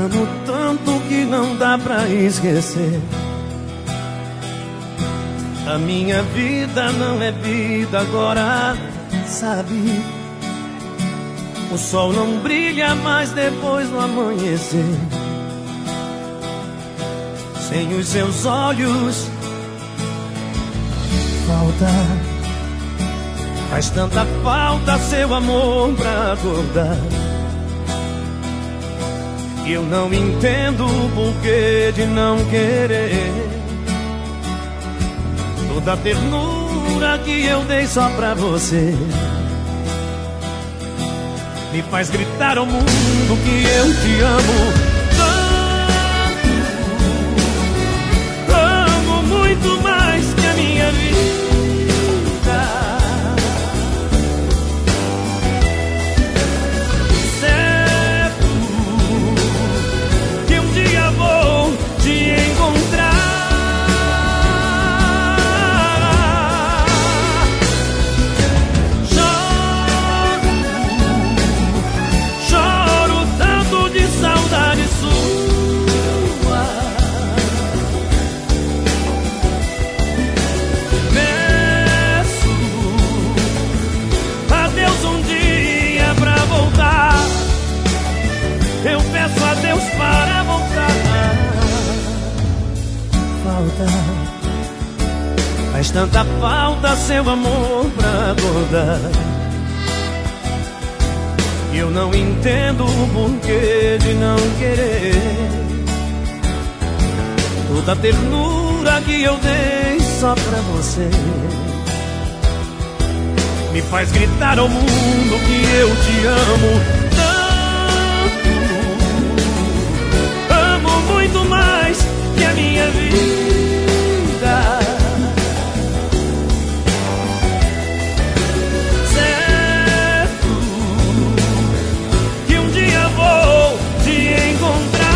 amo tanto que não dá pra esquecer. A minha vida não é vida agora, sabe? O sol não brilha mais depois do amanhecer. Sem os seus olhos faz tanta falta seu amor pra acordar. E eu não entendo o porquê de não querer toda a ternura que eu dei só pra você. Me faz gritar ao mundo que eu te amo tanto, amo muito mais que a minha vida. Certo que um dia vou te encontrar. Para voltar, faz tanta falta seu amor pra acordar. E eu não entendo o porquê de não querer toda a ternura que eu dei só pra você. Me faz gritar ao mundo que eu te amo muito mais que a minha vida. Certo que um dia vou te encontrar.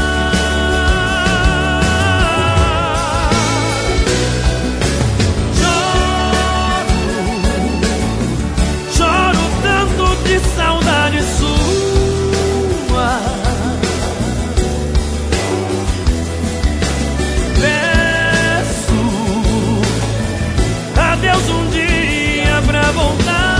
Choro tanto de saudade sua. Deus um dia pra voltar.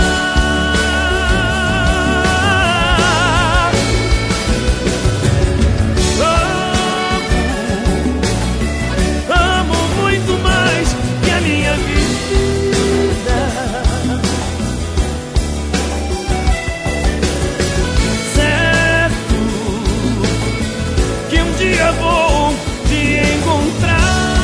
Amo muito mais que a minha vida. Certo que um dia vou te encontrar.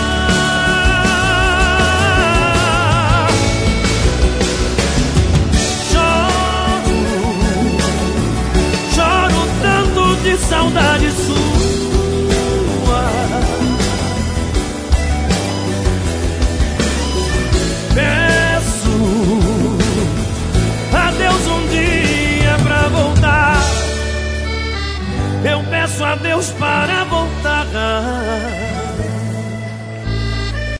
Saudade sua. Peço a Deus um dia pra voltar. Eu peço a Deus para voltar.